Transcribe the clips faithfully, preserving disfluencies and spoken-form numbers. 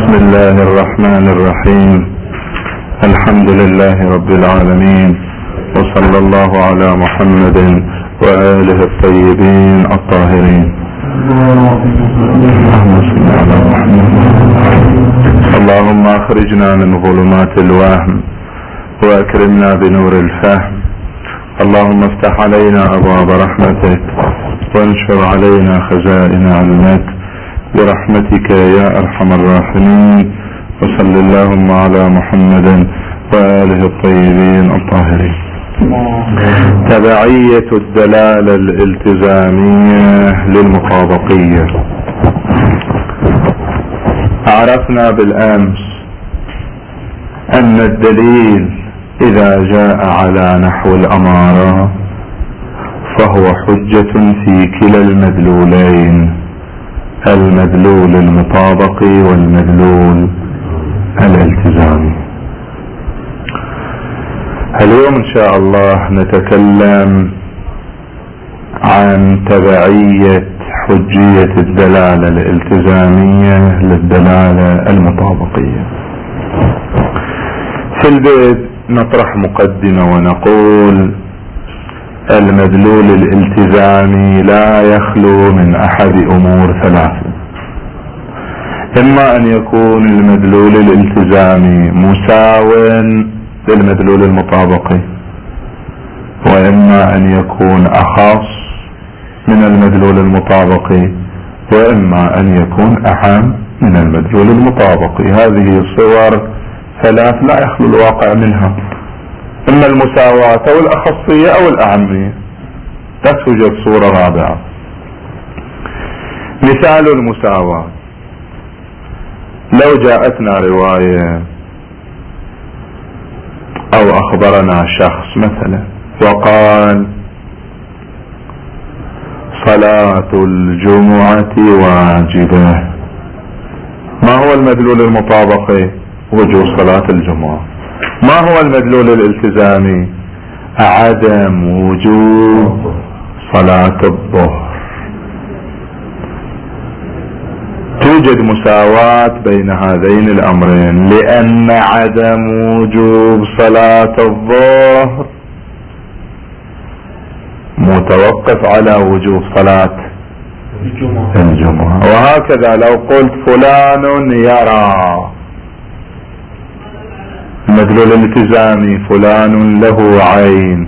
بسم الله الرحمن الرحيم. الحمد لله رب العالمين، وصلى الله على محمد وآله الطيبين الطاهرين. اللهم اخرجنا من ظلمات الوهم واكرمنا بنور الفهم. اللهم افتح علينا ابواب رحمتك وانشر علينا خزائن علمك برحمتك يا ارحم الراحمين. وصل اللهم على محمد وآله الطيبين الطاهرين. تبعية الدلالة الالتزامية للمطابقية. عرفنا بالأمس أن الدليل إذا جاء على نحو الأمارة فهو حجة في كلا المدلولين، المدلول المطابقي والمدلول الالتزامي. اليوم إن شاء الله نتكلم عن تبعية حجية الدلالة الالتزامية للدلالة المطابقية. في البدء نطرح مقدمة ونقول المدلول الالتزامي لا يخلو من أحد أمور ثلاثة: إما أن يكون المدلول الالتزامي مساوٍ للمدلول المطابقي، وإما أن يكون أخص من المدلول المطابقي، وإما أن يكون أهم من المدلول المطابقي. هذه صور ثلاث لا يخلو الواقع منها، إما المساواة أو الأخصية أو الأهمية. لا توجد صورة رابعة. مثال المساواة: لو جاءتنا رواية أو أخبرنا شخص مثلا وقال صلاة الجمعة واجبة، ما هو المدلول المطابقي؟ وجوب صلاة الجمعة. ما هو المدلول الالتزامي؟ عدم وجوب صلاة الظهر. توجد مساواة بين هذين الأمرين، لأن عدم وجوب صلاة الظهر متوقف على وجوب صلاة الجمعة. وهكذا لو قلت فلان يرى، المدلول الالتزامي فلان له عين،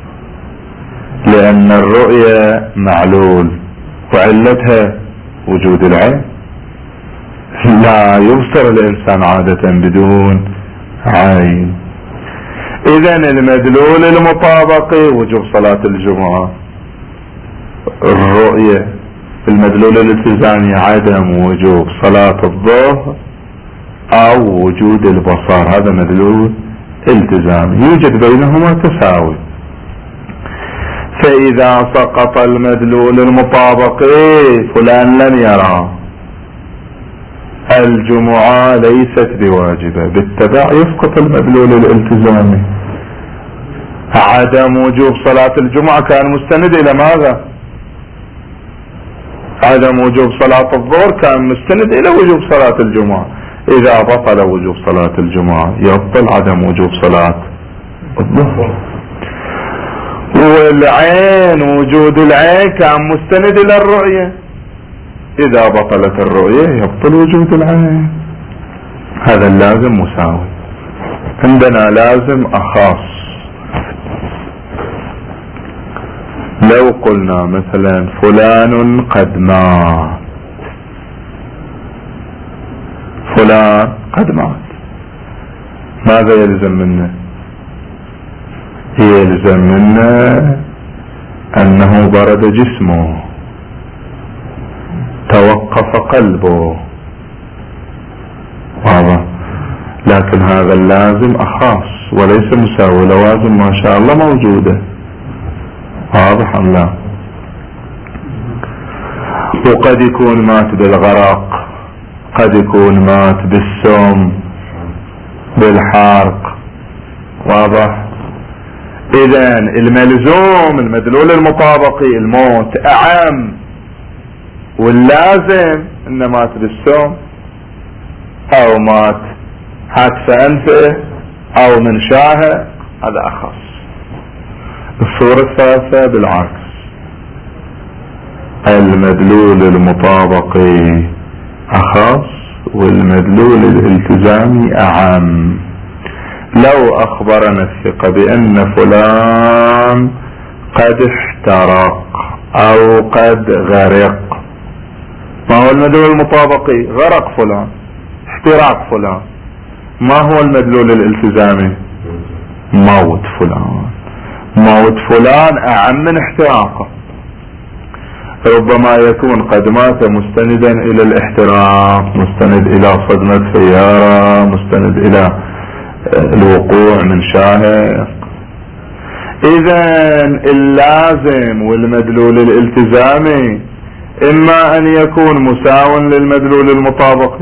لأن الرؤية معلول وعلتها وجود العين. لا يبصر الإنسان عادة بدون عين. إذن المدلول المطابقي وجوب صلاة الجمعة، الرؤية. المدلول الالتزامي عدم وجوب صلاة الظهر أو وجود البصر، هذا مدلول التزامي يوجد بينهما تساوي. فإذا سقط المدلول المطابقي فلان لن يرى، الجمعة ليست بواجبة، بالتبع يسقط المدلول الالتزامي. عدم وجوب صلاة الجمعة كان مستند إلى ماذا؟ عدم وجوب صلاة الظهر كان مستند إلى وجوب صلاة الجمعة. إذا بطل وجوب صلاة الجمعة يبطل عدم وجوب صلاة الظهر. والعين وجود العين كان مستند إلى الرؤية، إذا بطلت الرؤية يبطل وجود العين. هذا اللازم مساوي. عندنا لازم أخص. لو قلنا مثلا فلان قد مات، فلان قد مات، ماذا يلزم منه؟ يلزم منه أنه برد جسمه، توقف قلبه، واضح؟ لكن هذا اللازم أخص وليس مساوي. لوازم ما شاء الله موجودة، واضح أم لا؟ وقد يكون مات بالغرق، قد يكون مات بالسم، بالحرق، واضح؟ إذن الملزوم المدلول المطابقي الموت أعم، واللازم إن مات بالسم. او مات حادثة انفه او منشاه، هذا اخص. الصورة الثالثة بالعكس، المدلول المطابقي اخص والمدلول الالتزامي اعم. لو اخبرنا الثقة بان فلان قد احترق او قد غرق، ما هو المدلول المطابقي؟ غرق فلان، احتراق فلان. ما هو المدلول الالتزامي؟ موت فلان. موت فلان اعم من احتراقه. ربما يكون قد مات مستندا الى الاحتراق، مستند الى صدمة سيارة، مستند الى الوقوع من شاهق. اذا اللازم والمدلول الالتزامي اما ان يكون مساو للمدلول المطابقي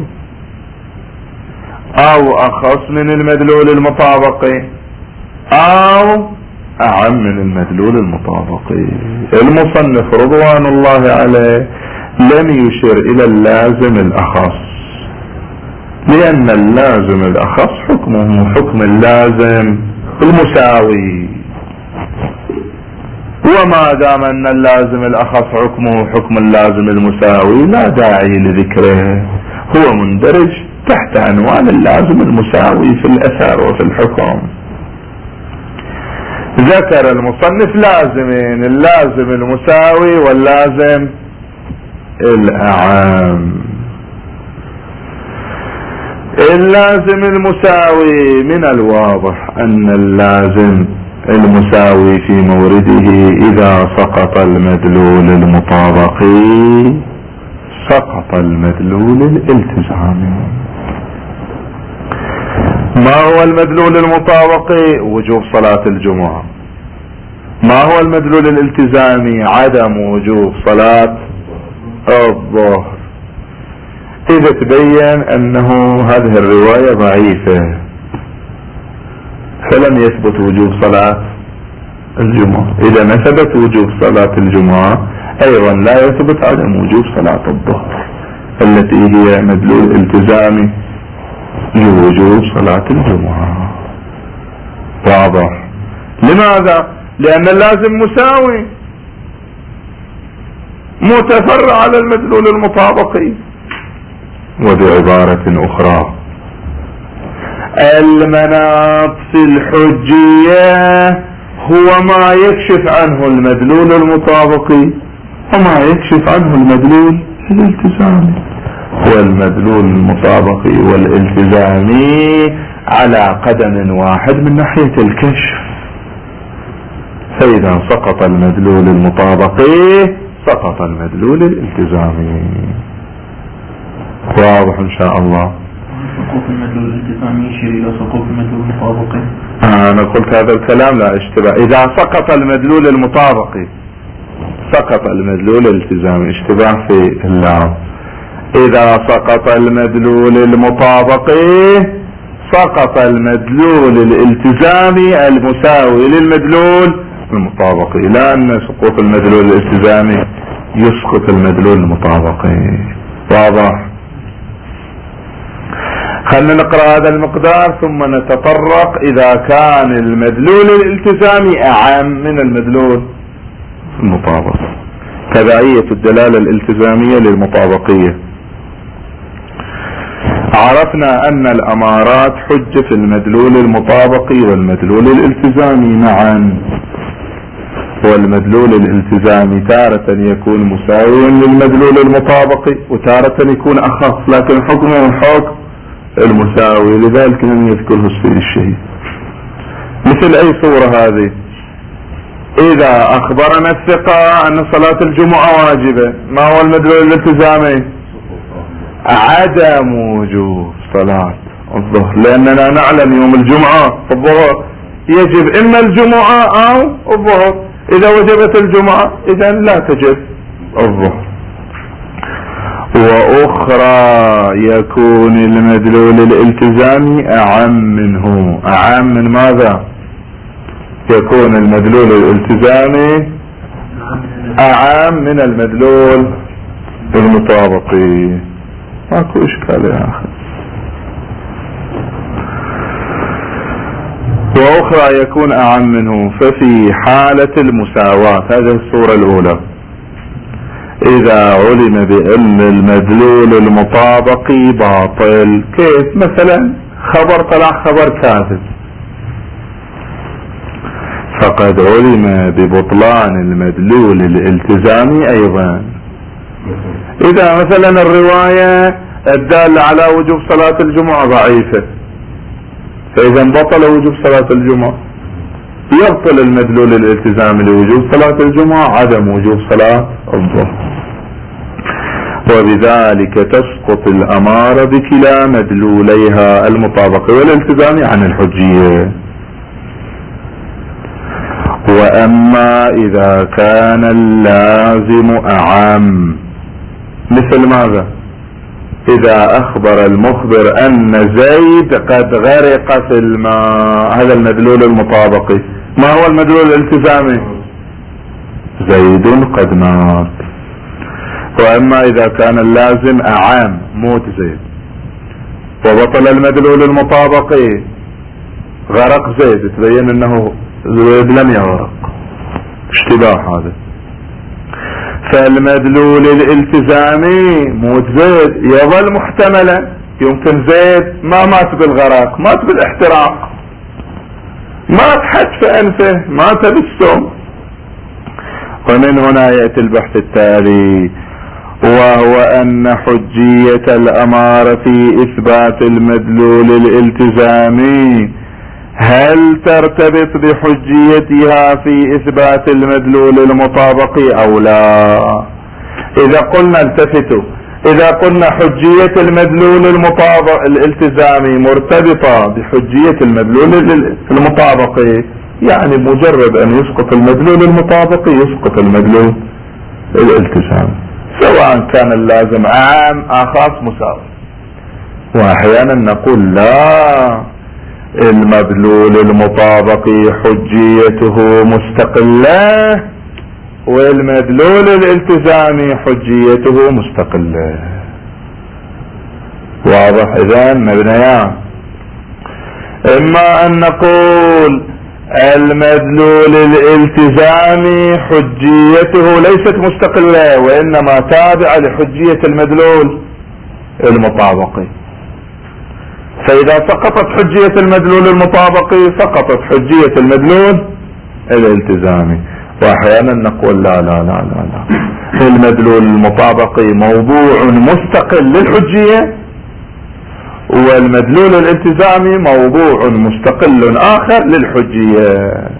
او اخص من المدلول المطابقي او اعم من المدلول المطابقي. المصنف رضوان الله عليه لم يشر الى اللازم الاخص، لان اللازم الاخص حكمه حكم اللازم المساوي، وما دام ان اللازم الاخص حكمه حكم اللازم المساوي لا داعي لذكره، هو مندرج تحت عنوان اللازم المساوي في الاثر وفي الحكم. ذكر المصنف لازمين، اللازم المساوي واللازم الاعم. اللازم المساوي من الواضح ان اللازم المساوي في مورده اذا سقط المدلول المطابقي سقط المدلول الالتزامي. ما هو المدلول المطابقي؟ وجوب صلاة الجمعة. ما هو المدلول الالتزامي؟ عدم وجوب صلاة الظهر. اذا تبين انه هذه الرواية ضعيفة فلم يثبت وجوب صلاة الجمعة، اذا ما ثبت وجوب صلاة الجمعة ايضا لا يثبت عدم وجوب صلاة الظهر التي هي مدلول التزامي لوجوب صلاة الجمعة. واضح؟ لماذا؟ لان اللازم مساوي متفرع على المدلول المطابقي. وبعبارة اخرى المناط في الحجية هو ما يكشف عنه المدلول المطابقي وما يكشف عنه المدلول الالتزامي، والمدلول المطابقي والالتزامي على قدم واحد من ناحية الكشف. فإذا سقط المدلول المطابقي سقط المدلول الالتزامي. واضح ان شاء الله؟ سقوط المدلول الالتزامي يشير الى سقوط المدلول المطابقي. آه انا قلت هذا الكلام لا اشتباه. اذا سقط المدلول المطابقي سقط المدلول الالتزامي، اشتباه في اللام. اذا سقط المدلول المطابقي سقط المدلول الالتزامي المساوي للمدلول المطابقي، لان سقوط المدلول الالتزامي يسقط المدلول المطابقي. واضح؟ خلنا نقرأ هذا المقدار ثم نتطرق اذا كان المدلول الالتزامي اعم من المدلول المطابقي. تبعية الدلالة الالتزامية للمطابقية. عرفنا ان الامارات حجة في المدلول المطابقي والمدلول الالتزامي معا، والمدلول الالتزامي تارة يكون مساويا للمدلول المطابقي وتارة يكون اخف، لكن حكمه حكم المساوي، لذلك لم يذكره السيد الشهيد. مثل اي صورة هذه؟ اذا اخبرنا الثقة ان صلاة الجمعة واجبة، ما هو المدلول الالتزامي؟ عدم وجوب صلاة الظهر، لاننا نعلم يوم الجمعة الظهر يجب اما الجمعة او الظهر. اذا وجبت الجمعة اذا لا تجب الظهر. واخرى يكون المدلول الالتزامي اعم منه. اعم من ماذا؟ يكون المدلول الالتزامي اعم من المدلول المطابقي. ماكو اشكال يا اخي. وأخرى يكون أعم منه. ففي حالة المساواة، هذه الصورة الأولى، إذا علم بأن المدلول المطابقي باطل، كيف؟ مثلا خبر طلع خبر كاذب، فقد علم ببطلان المدلول الالتزامي أيضا. إذا مثلا الرواية الدالة على وجوب صلاة الجمعة ضعيفة، فإذا بطل وجوب صلاة الجمعة، يبطل المدلول الالتزامي لوجوب صلاة الجمعة عدم وجوب صلاة الظهر. وبذلك تسقط الأمارة بكلا مدلوليها المطابقة والالتزام عن الحجية. وأما إذا كان اللازم أعم، مثل ماذا؟ إذا أخبر المخبر أن زيد قد غرق في الماء، هذا المدلول المطابقي. ما هو المدلول الالتزامي؟ زيد قد مات. وأما إذا كان اللازم أعام، موت زيد، وبطل المدلول المطابقي، غرق زيد، تبين أنه زيد لم يغرق، اشتباه هذا. فالمدلول الالتزامي موت زيد يظل محتملا، يمكن زيد ما مات بالغرق، مات بالاحتراق، مات حتف أنفه، مات بالسم. ومن هنا يأتي البحث التالي، وهو أن حجية الأمارة في إثبات المدلول الالتزامي هل ترتبط بحجيتها في إثبات المدلول المطابقي أو لا؟ إذا قلنا، التفتوا، إذا قلنا حجية المدلول المطابق الالتزامي مرتبطة بحجية المدلول المطابقي، يعني مجرد أن يسقط المدلول المطابقي يسقط المدلول الالتزامي، سواء كان اللازم عام أخاص مساوي. وأحيانا نقول لا، المدلول المطابقي حجيته مستقلة والمدلول الالتزامي حجيته مستقلة. واضح؟ إذن مبنيان، إما أن نقول المدلول الالتزامي حجيته ليست مستقلة وإنما تابعة لحجية المدلول المطابقي، فإذا سقطت حجية المدلول المطابقي سقطت حجية المدلول الالتزامي. وأحيانا نقول لا لا لا لا لا، المدلول المطابقي موضوع مستقل للحجية، والمدلول الالتزامي موضوع مستقل آخر للحجية.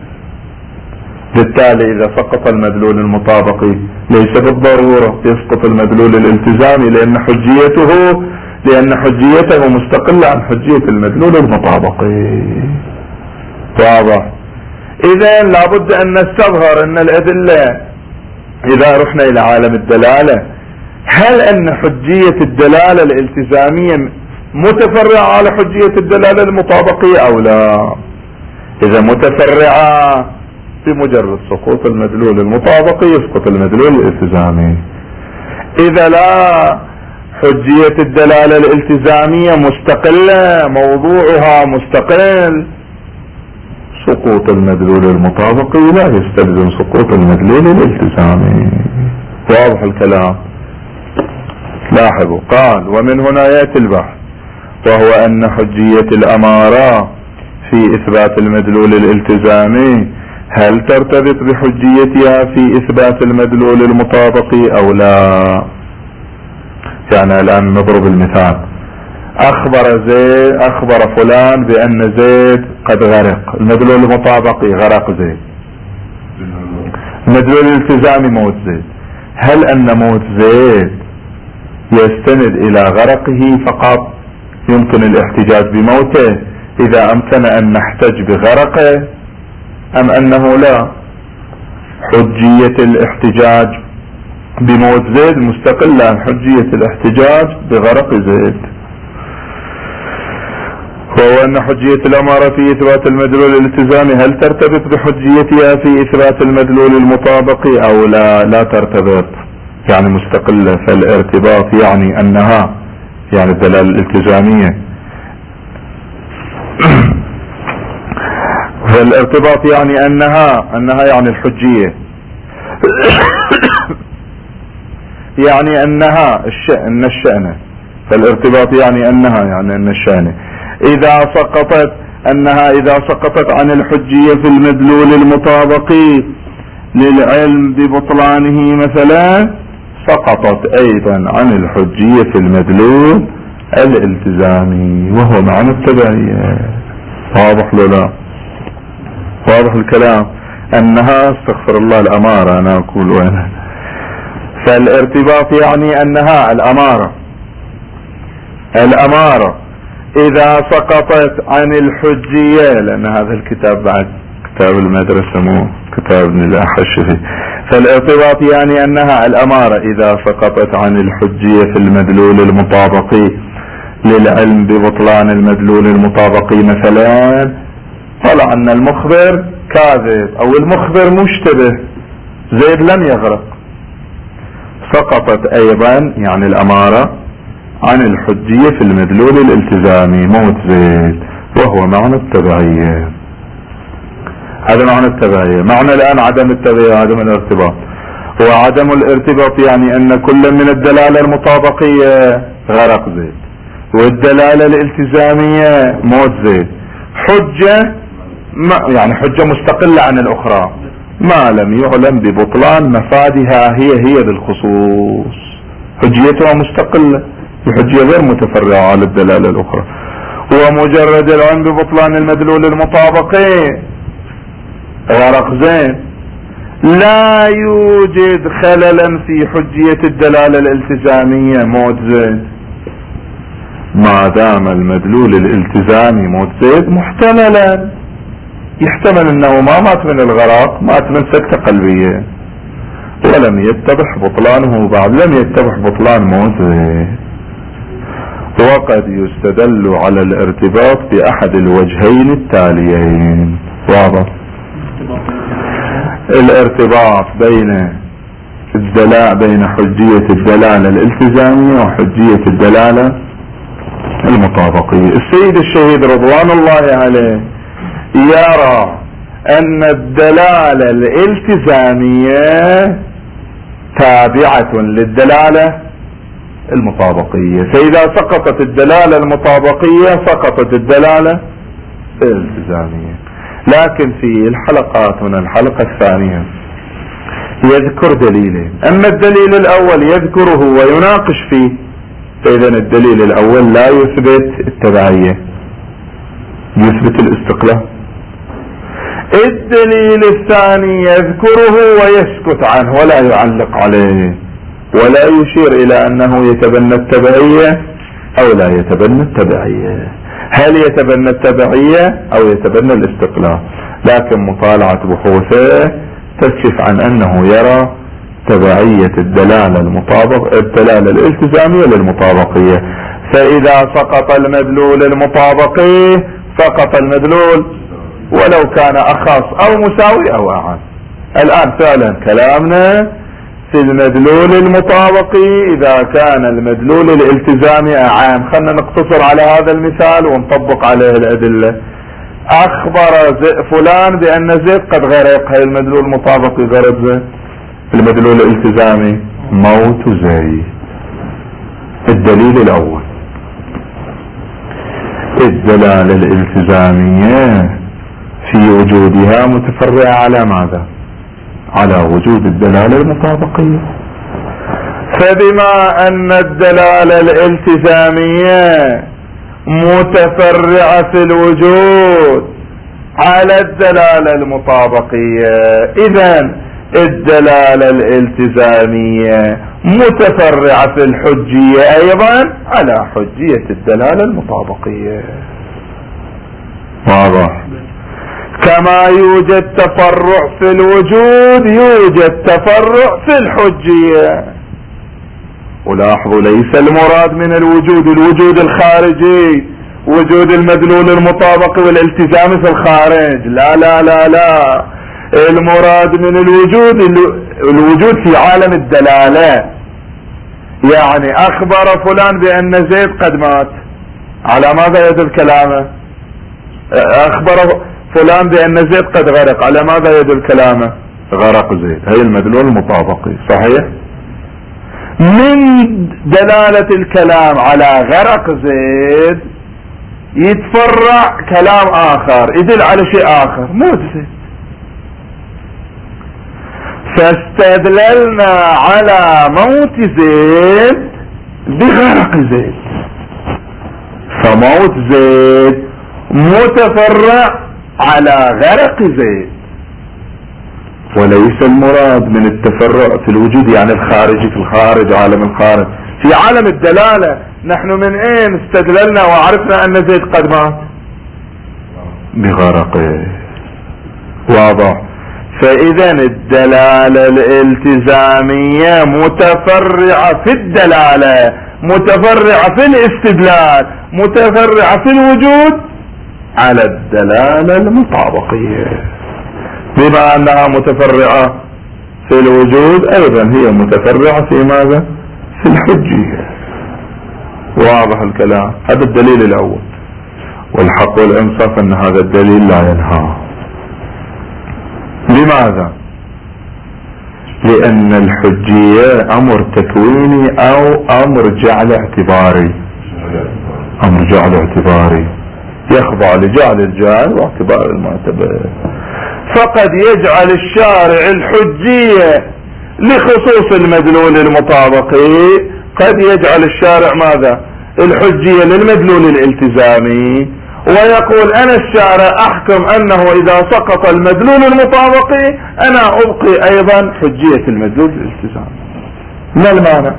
بالتالي إذا سقط المدلول المطابقي ليس بالضرورة يسقط المدلول الالتزامي، لأن حجيته لأن حجيته مستقلة عن حجية المدلول المطابقي. واضح؟ إذا لابد أن نستظهر أن الأدلة، إذا رحنا إلى عالم الدلالة، هل أن حجية الدلالة الالتزامية متفرعة على حجية الدلالة المطابقية أو لا؟ إذا متفرعة، بمجرد سقوط المدلول المطابقي يسقط المدلول الالتزامي. إذا لا، حجية الدلالة الالتزامية مستقلة، موضوعها مستقل، سقوط المدلول المطابقي لا يستلزم سقوط المدلول الالتزامي. واضح الكلام؟ لاحظوا، قال ومن هنا يأتي البحث، وهو أن حجية الأمارة في إثبات المدلول الالتزامي هل ترتبط بحجيتها في إثبات المدلول المطابقي أو لا؟ يعني الآن نضرب المثال، أخبر زيد أخبر فلان بأن زيد قد غرق، المدلول المطابقي غرق زيد، المدلول الالتزامي موت زيد. هل أن موت زيد يستند إلى غرقه فقط؟ يمكن الاحتجاج بموته إذا أمكن أن نحتج بغرقه، أم أنه لا، حجية الاحتجاج بموت زيد مستقلة عن حجية الاحتجاج بغرق زيد؟ وهو أن حجية الأمارة في إثبات المدلول الالتزامي هل ترتبط بحجيتها في إثبات المدلول المطابقي أو لا؟ لا ترتبط، يعني مستقلة. فالارتباط يعني أنها، يعني الدلالة الالتزامية، فالارتباط يعني انها انها يعني الحجية يعني انها الشأن الشأن فالارتباط يعني انها يعني ان الشأن اذا سقطت انها اذا سقطت عن الحجية في المدلول المطابقي للعلم ببطلانه مثلا سقطت ايضا عن الحجية في المدلول الالتزامي وهو معنى التبعية. واضح لا؟ واضح الكلام؟ انها استغفر الله الامارة انا اقول وين. فالارتباط يعني انها الامارة الامارة اذا سقطت عن الحجية لان هذا الكتاب بعد كتاب المدرسة مو كتاب ابن الاحشفي. فالارتباط يعني انها الامارة اذا سقطت عن الحجية في المدلول المطابقي للعلم ببطلان المدلول المطابقي مثلا طلع ان المخبر كاذب او المخبر مشتبه زيد لم يغرق سقطت ايضا يعني الامارة عن الحجية في المدلول الالتزامي موت زيد وهو معنى التبعية. هذا معنى التبعية. معنى الان عدم التبعية عدم الارتباط. وعدم الارتباط يعني ان كل من الدلالة المطابقية غرق زيد والدلالة الالتزامية موت زيد. حجة ما يعني حجة مستقلة عن الاخرى ما لم يعلم ببطلان مفادها هي هي بالخصوص حجيتها مستقلة بحجية غير متفرعة على الدلالة الاخرى. ومجرد العلم ببطلان المدلول المطابقي غرق زين لا يوجد خللا في حجية الدلالة الالتزامية موت زين ما دام المدلول الالتزامي موت زيد محتملا يحتمل انه ما مات من الغرق مات من سكتة قلبية ولم يتضح بطلانه بعد لم يتضح بطلان موت زيد. وقد يستدل على الارتباط بأحد الوجهين التاليين. واضح؟ الارتباط بين الدلاء بين حجية الدلالة الالتزامية وحجية الدلالة المطابقية. السيد الشهيد رضوان الله عليه يرى ان الدلالة الالتزامية تابعة للدلالة المطابقية فاذا سقطت الدلالة المطابقية سقطت الدلالة الالتزامية. لكن في الحلقات هنا الحلقة الثانية يذكر دليلين. اما الدليل الاول يذكره ويناقش فيه فاذا الدليل الاول لا يثبت التبعية يثبت الاستقلال. الدليل الثاني يذكره ويسكت عنه ولا يعلق عليه ولا يشير الى انه يتبنى التبعية او لا يتبنى التبعية هل يتبنى التبعية او يتبنى الاستقلال. لكن مطالعة بحوثه تكشف عن انه يرى تبعية الدلالة المطابق الدلالة الالتزامية للمطابقية. فاذا سقط المدلول المطابقي سقط المدلول ولو كان اخص او مساوي او اعم. الان فعلا كلامنا في المدلول المطابقي اذا كان المدلول الالتزامي اعام. خلنا نقتصر على هذا المثال ونطبق عليه الادلة. اخبر فلان بان زيد قد غرق. هاي المدلول المطابقي غرق زيد. المدلول الالتزامي موت زيد. الدليل الاول الدلالة الالتزامية في وجودها متفرعة على ماذا؟ على وجود الدلالة المطابقية. فبما ان الدلالة الالتزامية متفرعة في الوجود على الدلالة المطابقية اذن الدلالة الالتزامية متفرعة في الحجية ايضا على حجية الدلالة المطابقية. واضح؟ كما يوجد تفرع في الوجود يوجد تفرع في الحجية. ولاحظوا ليس المراد من الوجود الوجود الخارجي وجود المدلول المطابق والالتزام في الخارج لا لا لا لا المراد من الوجود الوجود في عالم الدلالة. يعني اخبر فلان بان زيد قد مات على ماذا يدل كلامه؟ اخبر فلان بأن زيد قد غرق، على ماذا يدل كلامه؟ غرق زيد، هي المدلول المطابقي صحيح. من دلالة الكلام على غرق زيد يتفرع كلام آخر يدل على شيء آخر، موت زيد. فاستدللنا على موت زيد بغرق زيد، فموت زيد متفرع على غرق زيد، وليس المراد من التفرع في الوجود يعني الخارجي في الخارج، عالم الخارج. في عالم الدلالة نحن من اين استدللنا وعرفنا ان زيد قد مات؟ بغرقه. واضح. فاذا الدلالة الالتزامية متفرعة في الدلالة، متفرعة في الاستدلال، متفرعة في الوجود على الدلالة المطابقية. بما انها متفرعة في الوجود ايضا هي متفرعة في ماذا؟ في الحجية. واضح الكلام. هذا الدليل الاول، والحق والانصاف ان هذا الدليل لا ينهى. لماذا؟ لان الحجية امر تكويني او امر جعل اعتباري. امر جعل اعتباري يخضع لجعل الجعل واعتبار المعتبر. فقد يجعل الشارع الحجية لخصوص المدلول المطابقي، قد يجعل الشارع ماذا؟ الحجية للمدلول الالتزامي، ويقول انا الشارع احكم انه اذا سقط المدلول المطابقي انا ابقي ايضا حجية المدلول الالتزامي. ما المانع؟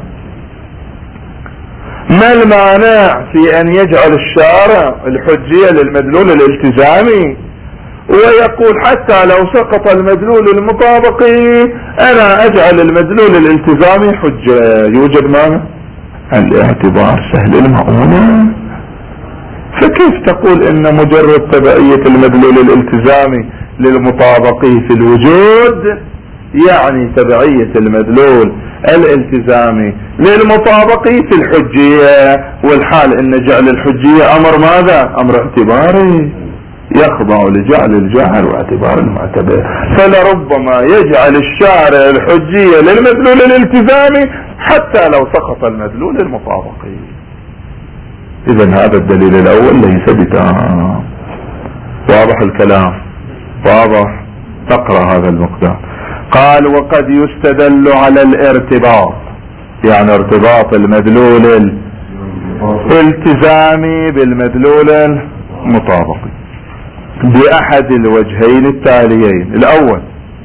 ما المانع في ان يجعل الشارع الحجية للمدلول الالتزامي ويقول حتى لو سقط المدلول المطابقي انا اجعل المدلول الالتزامي حجة؟ يوجد مانع؟ الاعتبار سهل المعونة. فكيف تقول ان مجرد تبعية المدلول الالتزامي للمطابقي في الوجود يعني تبعية المدلول الالتزامي للمطابقي في الحجية، والحال ان جعل الحجية امر ماذا؟ امر اعتباري يخضع لجعل الجعل واعتبار المعتبر. فلربما يجعل الشارع الحجية للمدلول الالتزامي حتى لو سقط المدلول المطابقي. اذا هذا الدليل الاول ليس بتام. واضح الكلام؟ واضح. تقرأ هذا المقدار. قال وقد يستدل على الارتباط، يعني ارتباط المدلول الالتزامي بالمدلول المطابقي بأحد الوجهين التاليين. الأول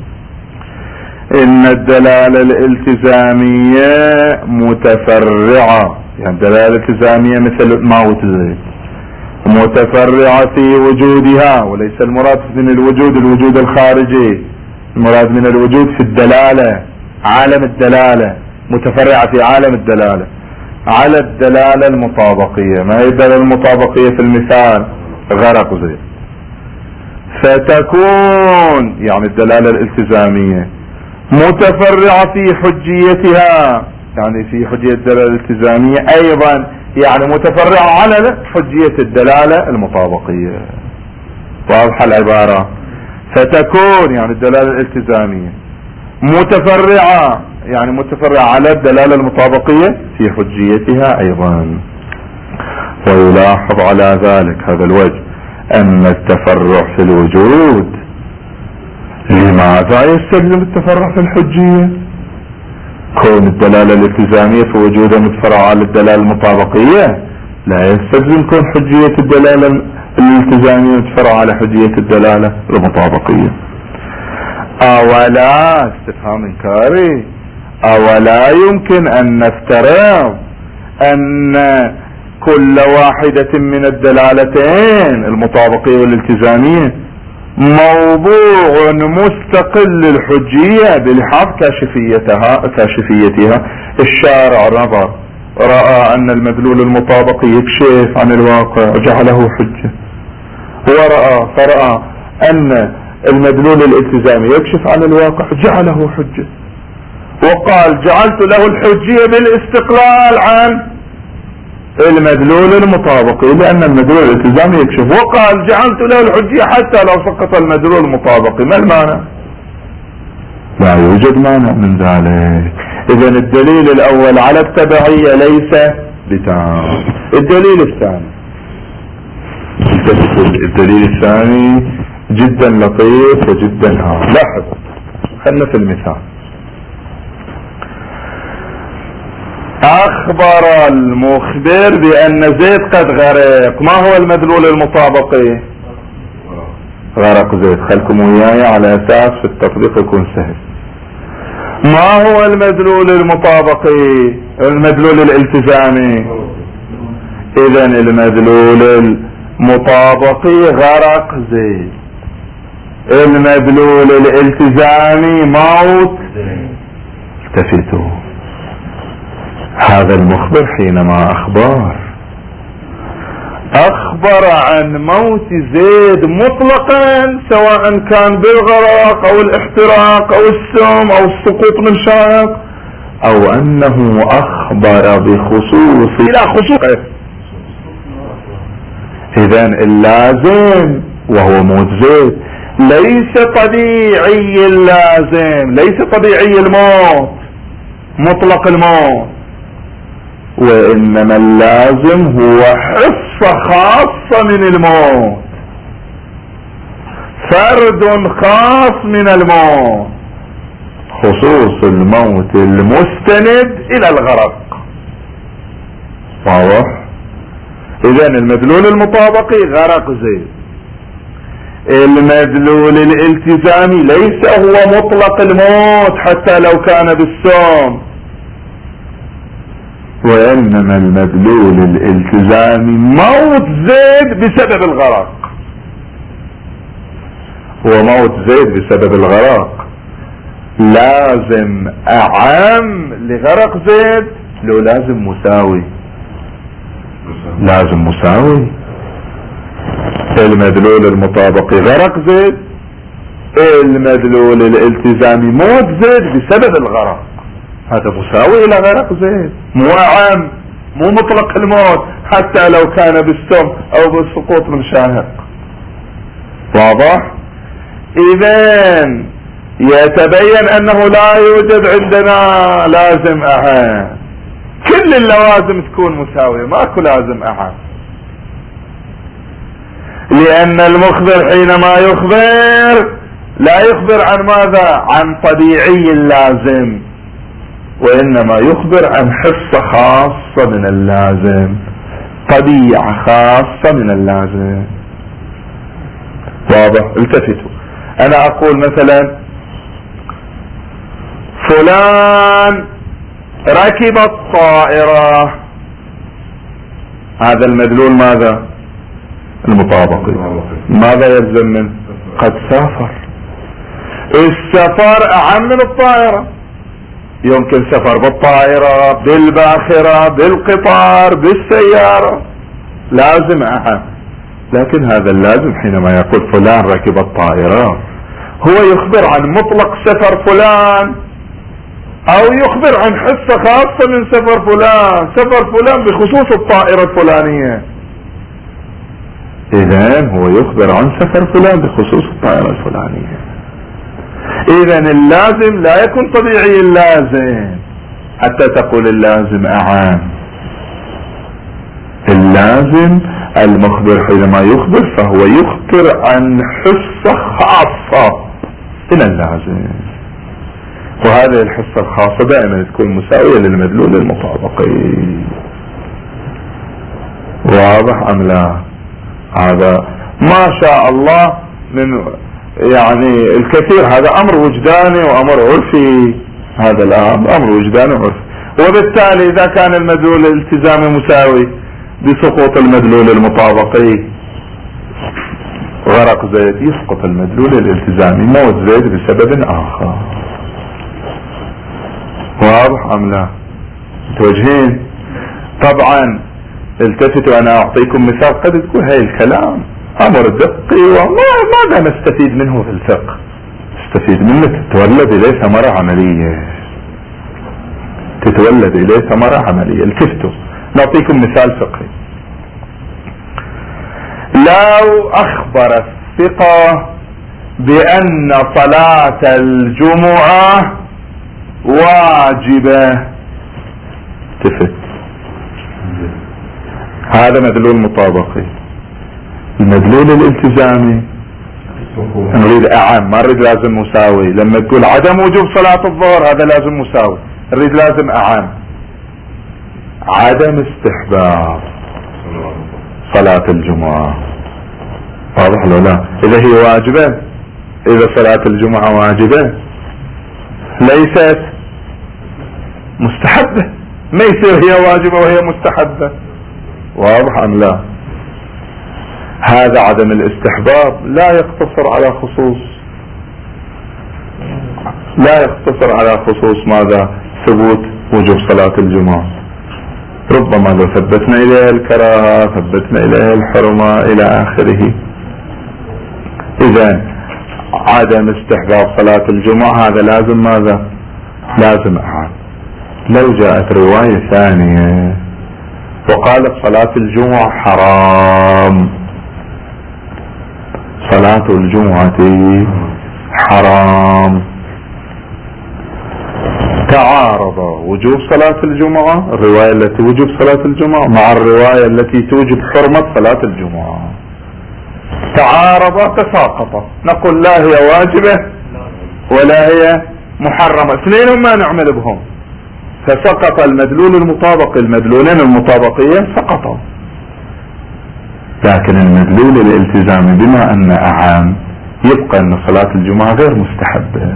إن الدلالة الالتزامية متفرعة، يعني الدلالة الالتزامية مثل موت زيد متفرعة في وجودها، وليس المراد من الوجود الوجود الخارجي، المراد من الوجود في الدلالة، عالم الدلالة، متفرعة في عالم الدلالة على الدلالة المطابقية. ما هي الدلالة المطابقية في المثال؟ غرق زيد. فتكون يعني الدلالة الالتزامية متفرعة في حجيتها، يعني في حجية الدلالة الالتزامية ايضا يعني متفرعة على حجية الدلالة المطابقية. واضحة العبارة؟ فتكون يعني الدلالة الالتزامية متفرعة يعني متفرعة على الدلالة المطابقية في حجيتها ايضا. ويلاحظ على ذلك هذا الوجه ان التفرع في الوجود لماذا يستلزم التفرع في الحجية؟ كون الدلالة الالتزامية في وجودها متفرعة على الدلالة المطابقية لا يستلزم كون حجية الدلالة الالتزامية متفرعة على حجية الدلالة المطابقية. اولا استفهام انكاري، اولا يمكن ان نفترض ان كل واحدة من الدلالتين المطابقية والالتزامية موضوع مستقل الحجية بلحاظ كاشفيتها كاشفيتها الشارع نظر رأى ان المدلول المطابقي يكشف عن الواقع وجعله حجة، ورأى فرأى ان المدلول الالتزامي يكشف عن الواقع جعله حجة، وقال جعلت له الحجية بالاستقلال عن المدلول المطابقي، لان المدلول الالتزامي يكشف. وقال جعلت له الحجية حتى لو سقط المدلول المطابقي. ما المانع؟ لا يوجد مانع من ذلك. اذا الدليل الاول على التبعية ليس بتام. الدليل الثاني، الدليل الثاني جدا لطيف وجدا هام. لاحظ، خلنا في المثال. اخبر المخبر بان زيد قد غرق. ما هو المدلول المطابقي؟ غرق زيد. خلكم وياي على اساس في التطبيق يكون سهل. ما هو المدلول المطابقي؟ المدلول الالتزامي. اذا المدلول المطابقي غرق زيد، المدلول الالتزامي موت. التفتوا، هذا المخبر حينما اخبر اخبر عن موت زيد مطلقا، سواء كان بالغرق او الاحتراق او السم او السقوط من شاهق، او انه اخبر بخصوص الى خصوصه. اذا اللازم وهو موت زيد ليس طبيعي اللازم، ليس طبيعي الموت، مطلق الموت، وانما اللازم هو حصة خاصة من الموت، فرد خاص من الموت، خصوص الموت المستند الى الغرق. واضح؟ اذا المدلول المطابقي غرق زيد، المدلول الالتزامي ليس هو مطلق الموت حتى لو كان بالسم، وانما المدلول الالتزامي موت زيد بسبب الغرق. وموت زيد بسبب الغرق لازم اعم لغرق زيد لو لازم مساوي؟ لازم مساوي. المدلول المطابقي غرق زيد، المدلول الالتزامي موت زيد بسبب الغرق، هذا مساوي الى غرق زيد، مو اعم، مو مطلق الموت حتى لو كان بالسم او بالسقوط من شاهق. واضح؟ اذن يتبين انه لا يوجد عندنا لازم اعم، كل اللوازم تكون مساوية، ماكو لازم اعم، لان المخبر حينما يخبر لا يخبر عن ماذا؟ عن طبيعي اللازم، وانما يخبر عن حصة خاصة من اللازم، طبيعة خاصة من اللازم. واضح؟ التفتوا، انا اقول مثلا فلان ركب الطائرة، هذا المدلول ماذا؟ المطابقي. ماذا يلزم منه؟ قد سافر. السفر اعم من الطائرة، يمكن سفر بالطائرة، بالباخرة، بالقطار، بالسيارة، لازم اعم. لكن هذا اللازم حينما يقول فلان ركب الطائرة هو يخبر عن مطلق سفر فلان، او يخبر عن حصة خاصة من سفر فلان، سفر فلان بخصوص الطائرة الفلانية. اذن هو يخبر عن سفر فلان بخصوص الطائرة الفلانية. اذن اللازم لا يكون طبيعي اللازم حتى تقول اللازم اعام. اللازم المخبر حينما يخبر فهو يخبر عن حصة خاصة من اللازم، وهذه الحصة الخاصة دائما تكون مساوية للمدلول المطابقي. واضح ام لا؟ هذا ما شاء الله من يعني الكثير، هذا امر وجداني وامر عرفي، هذا الامر امر وجداني وعرفي. وبالتالي اذا كان المدلول الالتزامي مساوي بسقوط المدلول المطابقي، غرق زيد، يسقط المدلول الالتزامي، موت زيد بسبب اخر. واضح ام لا؟ متوجهين؟ طبعا التفتوا، انا اعطيكم مثال قد تقول هاي الكلام امر دقي وماذا نستفيد منه في الفقه؟ نستفيد منه تتولد اليه ثمرة عملية، تتولد اليه ثمرة عملية. التفتوا، نعطيكم مثال فقهي. لو أخبر الثقة بأن صلاة الجمعة واجبة، تفت، هذا مدلول مطابقي. المدلول الالتزامي نريد اعم، ما نريد لازم مساوي. لما تقول عدم وجوب صلاة الظهر هذا لازم مساوي، نريد لازم اعم. عدم استحباب صلاة الجمعة، واضح لو لا؟ اذا هي واجبة، اذا صلاة الجمعة واجبة ليست مستحبة، ما يصير هي واجبة وهي مستحبة، واضح ام لا؟ هذا عدم الاستحباب لا يقتصر على خصوص لا يقتصر على خصوص ماذا؟ ثبوت وجوب صلاة الجمعة. ربما لو ثبتنا اليه الكراهة، ثبتنا اليه الحرمة الى اخره. اذا عدم استحباب صلاة الجمعة هذا لازم ماذا؟ لازم اعاد. لو جاءت رواية ثانية وقالت صلاة الجمعة حرام، صلاة الجمعة حرام، تعارض وجوب صلاة الجمعة، الرواية التي وجب صلاة الجمعة مع الرواية التي توجب حرمة صلاة الجمعة، تعارض تساقط، نقول لا هي واجبة ولا هي محرمة، اثنين ما نعمل بهم، فسقط المدلول المطابق، المدلولين المطابقيين سقطوا. لكن المدلول الالتزامي بما ان اعام يبقى ان صلاة الجمعة غير مستحبة،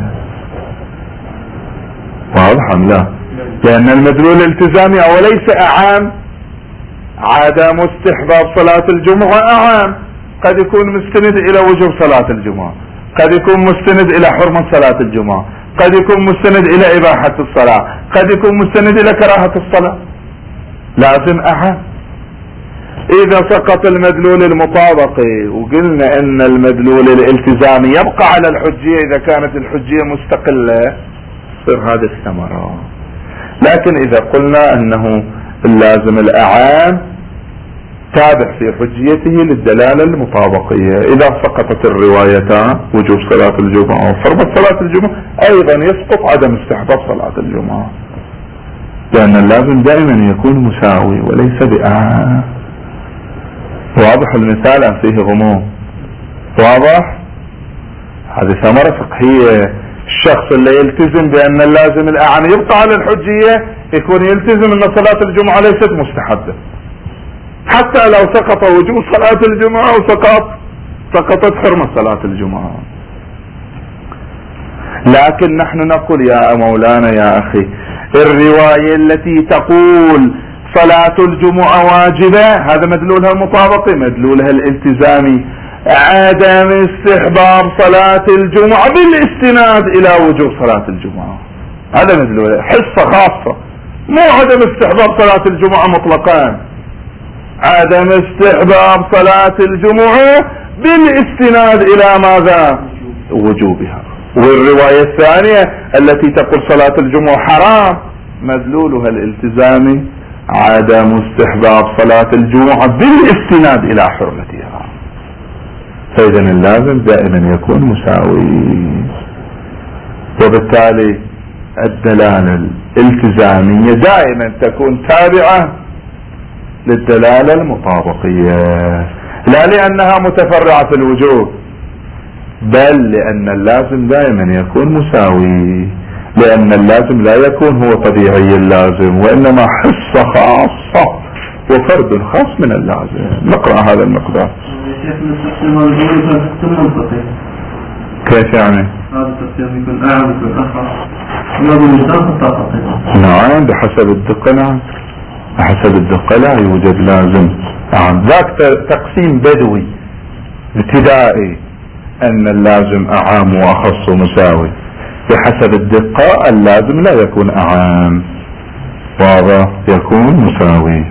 واضح ام لا؟ لان المدلول الالتزامي وليس اعام، عدم استحباب صلاة الجمعة اعام، قد يكون مستند الى وجوب صلاة الجمعة، قد يكون مستند الى حرمة صلاة الجمعة، قد يكون مستند الى اباحة الصلاة، قد يكون مستند الى كراهة الصلاة، لازم اعام. اذا سقط المدلول المطابقي وقلنا ان المدلول الالتزامي يبقى على الحجية اذا كانت الحجية مستقلة، تصير هذه الثمرة. لكن اذا قلنا انه اللازم الاعام تابع في حجيته للدلالة المطابقية، اذا سقطت الروايتان وجوب صلاة الجمعة وحرمة صلاة الجمعة ايضا يسقط عدم استحباب صلاة الجمعة، لان اللازم دائما يكون مساوي وليس بأعام. واضح المثال ام فيه غموض؟ واضح؟ هذه ثمرة فقهية. الشخص اللي يلتزم بان اللازم الاعم يبقى على الحجية يكون يلتزم ان صلاة الجمعة ليست مستحبة، حتى لو سقط وجوب صلاة الجمعة وسقط سقطت حرمة صلاة الجمعة. لكن نحن نقول يا مولانا يا اخي، الرواية التي تقول صلاة الجمعة واجبة هذا مدلولها المطابقي، مدلولها الالتزامي عدم استحباب صلاة الجمعة بالاستناد الى وجوب صلاة الجمعة، هذا مدلولها حصة خاصة، مو عدم استحباب صلاة الجمعة مطلقا، عدم استحباب صلاة الجمعة بالاستناد الى ماذا؟ وجوبها. والرواية الثانية التي تقول صلاة الجمعة حرام مدلولها الالتزامي عدم استحباب صلاة الجمعة بالاستناد الى حرمتها. فاذا اللازم دائما يكون مساوي، وبالتالي الدلالة الالتزامية دائما تكون تابعة للدلالة المطابقية، لا لانها متفرعة في الوجوب، بل لان اللازم دائما يكون مساوي، لان اللازم لا يكون هو طبيعي اللازم، وانما حصة خاصة وفرد خاص من اللازم. نقرأ هذا المقدار. كيف يعني؟ هذا التقسيم يكون اعم يكون اخر، نعم بحسب الدقة، نعم بحسب الدقة لا يوجد لازم اعم، ذاك تقسيم بدوي ابتدائي ان اللازم اعام واخص ومساوي، بحسب الدقة اللازم لا يكون اعام، واضح؟ يكون مساوي.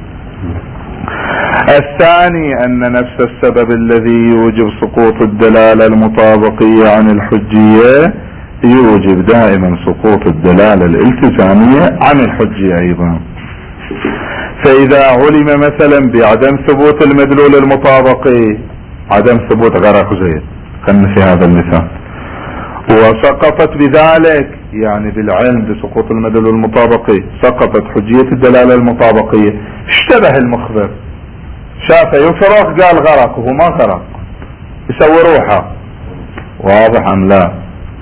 الثاني ان نفس السبب الذي يوجب سقوط الدلالة المطابقية عن الحجية يوجب دائما سقوط الدلالة الالتزامية عن الحجية ايضا. فإذا علم مثلا بعدم ثبوت المدلول المطابقي، عدم ثبوت غرق زيد خلنا في هذا المثال، وسقطت بذلك يعني بالعلم بسقوط المدلول المطابقي سقطت حجية الدلالة المطابقية، اشتبه المخبر شافه يفرق قال غرق وهو ما غرق، يسوي روحه، واضح ام لا؟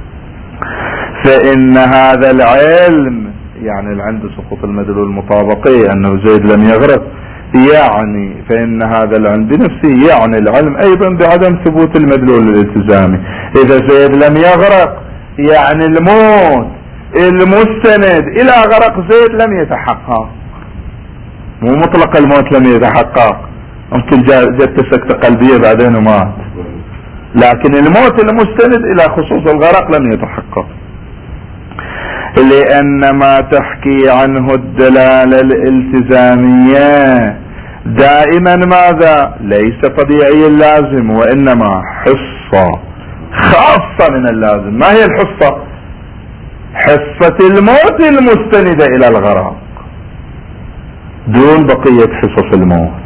فإن هذا العلم يعني العلم بسقوط المدلول المطابقي أنه زيد لم يغرق، يعني فإن هذا العلم بنفسه يعني العلم أيضا بعدم ثبوت المدلول الالتزامي. إذا زيد لم يغرق يعني الموت المستند إلى غرق زيد لم يتحقق، مو مطلق الموت لم يتحقق، ممكن جت سكتة قلبية بعدين ومات، لكن الموت المستند إلى خصوص الغرق لم يتحقق، لأن ما تحكي عنه الدلالة الالتزامية دائما ماذا؟ ليس طبيعي اللازم، وإنما حصة خاصة من اللازم. ما هي الحصة؟ حصة الموت المستندة إلى الغرق دون بقية حصص الموت،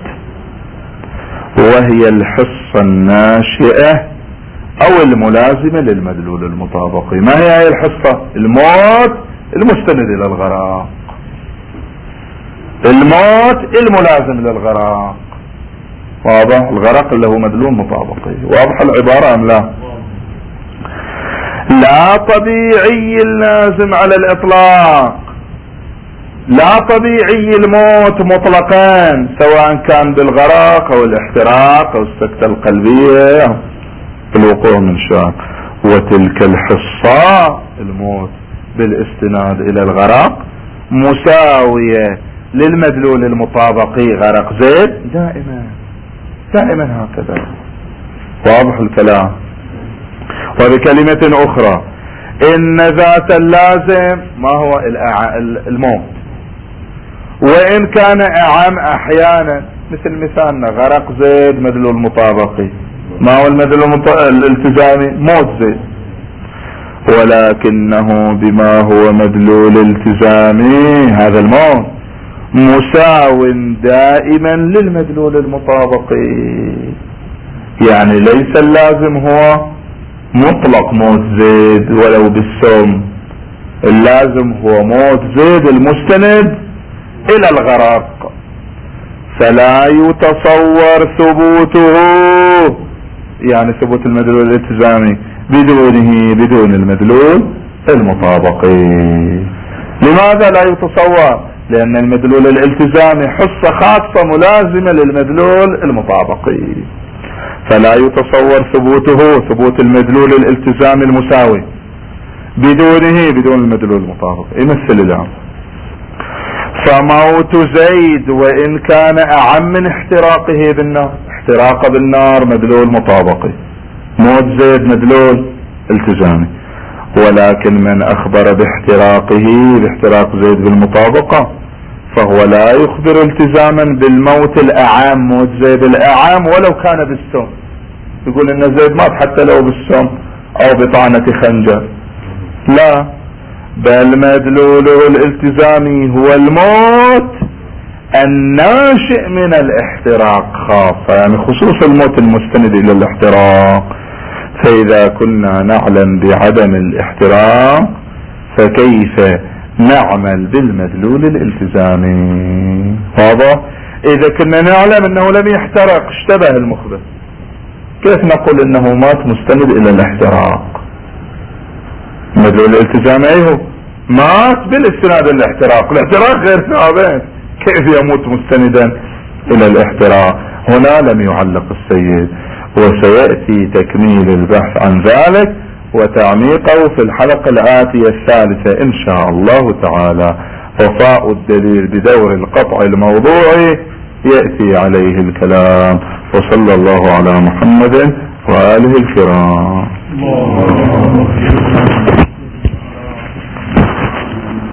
وهي الحصة الناشئة او الملازمة للمدلول المطابقي. ما هي هي الحصة؟ الموت المستند الى الغرق، الموت الملازم للغرق، واضح؟ الغرق اللي هو مدلول مطابقي، واضح العبارة ام لا؟ لا طبيعي اللازم على الاطلاق، لا طبيعي الموت مطلقا سواء كان بالغرق او الاحتراق او السكتة القلبية الوقوع من شاك، وتلك الحصة الموت بالاستناد الى الغرق مساوية للمدلول المطابقي غرق زيد دائما دائما هكذا، واضح الكلام؟ وبكلمة اخرى ان ذات اللازم ما هو الموت، وان كان اعم احيانا مثل مثالنا غرق زيد مدلول مطابقي، ما هو المدلول الالتزامي؟ موت زيد، ولكنه بما هو مدلول التزامي هذا الموت مساو دائما للمدلول المطابقي، يعني ليس اللازم هو مطلق موت زيد ولو بالسم، اللازم هو موت زيد المستند الى الغرق، فلا يتصور ثبوته يعني ثبوت المدلول الالتزامي بدونه بدون المدلول المطابقي. لماذا لا يتصور؟ لأن المدلول الالتزامي حصة خاصة ملازمة للمدلول المطابقي، فلا يتصور ثبوته ثبوت المدلول الالتزامي المساوي بدونه بدون المدلول المطابقي. يمثل الآن فموت زيد وإن كان أعم من احتراقه بالنار، احتراق بالنار مدلول مطابقي، موت زيد مدلول التزامي، ولكن من أخبر باحتراقه باحتراق زيد بالمطابقة فهو لا يخبر التزاما بالموت الأعام، موت زيد الأعام ولو كان بالسم، يقول إن زيد مات حتى لو بالسم أو بطعنة خنجر، لا، بل مدلوله الالتزامي هو الموت الناشئ من الاحتراق خاصة، يعني خصوص الموت المستند الى الاحتراق. فاذا كنا نعلم بعدم الاحتراق فكيف نعمل بالمدلول الالتزامي؟ واضح؟ اذا كنا نعلم انه لم يحترق اشتبه المخبر، كيف نقول انه مات مستند الى الاحتراق؟ المدلول الالتزامي ايه؟ مات بالاستناد الى الاحتراق، الاحتراق غير ثابت، كيف يموت مستندا الى الاحتراق؟ هنا لم يعلق السيد، وسيأتي تكميل البحث عن ذلك وتعميقه في الحلقة الآتية الثالثة إن شاء الله تعالى. وفاء الدليل بدور القطع الموضوعي يأتي عليه الكلام، وصلى الله على محمد وآله الكرام.